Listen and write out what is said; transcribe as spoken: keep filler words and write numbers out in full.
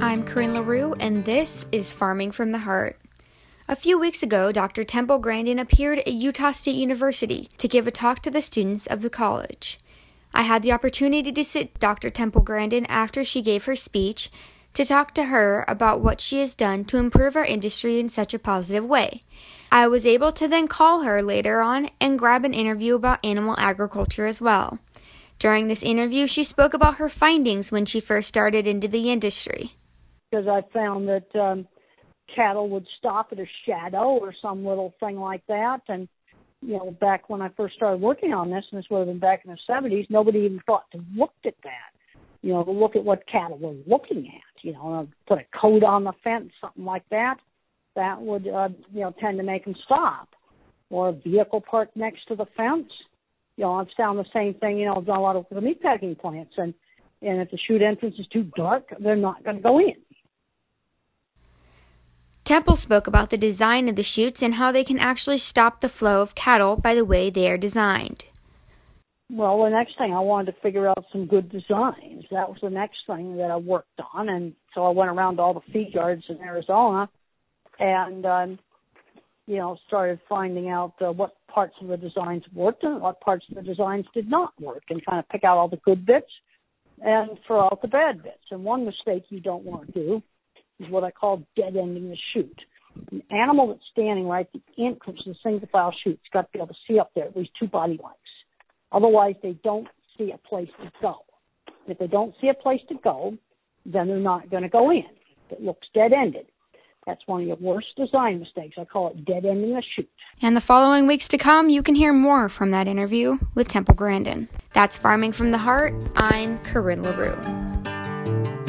I'm Corinne LaRue, and this is Farming from the Heart. A few weeks ago, Doctor Temple Grandin appeared at Utah State University to give a talk to the students of the college. I had the opportunity to sit with Doctor Temple Grandin after she gave her speech to talk to her about what she has done to improve our industry in such a positive way. I was able to then call her later on and grab an interview about animal agriculture as well. During this interview, she spoke about her findings when she first started into the industry. Because I found that um, cattle would stop at a shadow or some little thing like that. And, you know, back when I first started working on this, and this would have been back in the seventies, nobody even thought to look at that, you know, to look at what cattle were looking at, you know, put a coat on the fence, something like that. That would, uh, you know, tend to make them stop. Or a vehicle parked next to the fence. You know, I've found the same thing, you know, I've done a lot of the meatpacking plants, and, and if the chute entrance is too dark, they're not going to go in. Temple spoke about the design of the chutes and how they can actually stop the flow of cattle by the way they are designed. Well, the next thing, I wanted to figure out some good designs. That was the next thing that I worked on, and so I went around to all the feed yards in Arizona and, um, you know, started finding out uh, what parts of the designs worked and what parts of the designs did not work, and kind of pick out all the good bits and throw out the bad bits. And one mistake you don't want to do is what I call dead-ending the chute. An animal that's standing right at the entrance of the single-file chute's got to be able to see up there at least two body lengths. Otherwise, they don't see a place to go. If they don't see a place to go, then they're not going to go in. It looks dead-ended. That's one of your worst design mistakes. I call it dead-ending a chute. And the following weeks to come, you can hear more from that interview with Temple Grandin. That's Farming from the Heart. I'm Corinne LaRue.